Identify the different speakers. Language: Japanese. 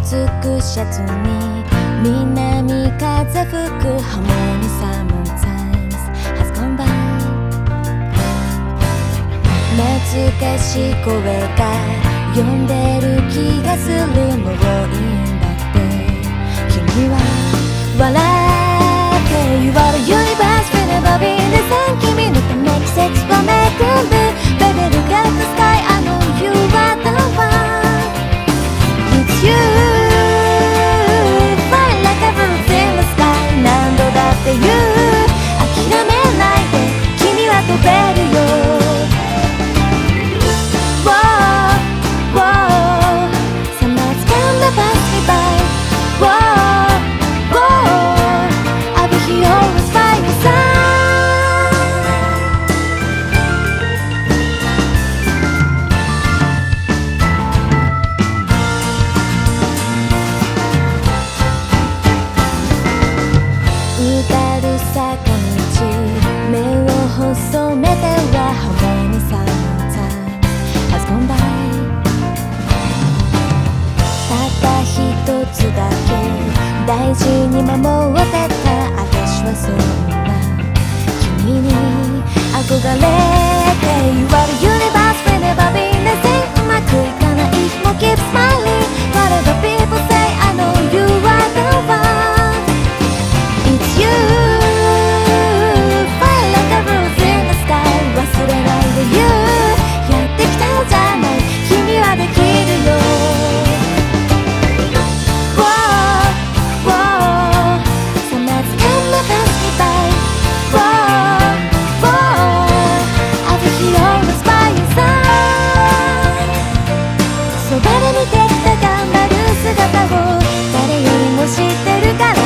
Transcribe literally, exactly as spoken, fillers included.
Speaker 1: くシャツに南風吹くハモニサムタイムズ has gone by 懐かしい声が呼んでる気がするもういいんだって君は笑って言われユニバース whenever be the same 君のため季節はめくる Baby look at the sky I know you are the one It's you Fly like a bird in the sky 何度だって言う諦めないで君は飛べるよ細めてはハモニサムタイムズ has gone by たった一つだけ大事に守ってた私はそんな君に憧れて言われユニバース whenever be the same うまくいかない日も keep smiling whatever people say I know you are the one It's you忘れないで言うやってきたじゃない君はできるよ Whoa, whoa Some nights come and pass me by Whoa, whoa I'll be here always by your side そばで見てきた頑張る姿を誰よりも知ってるから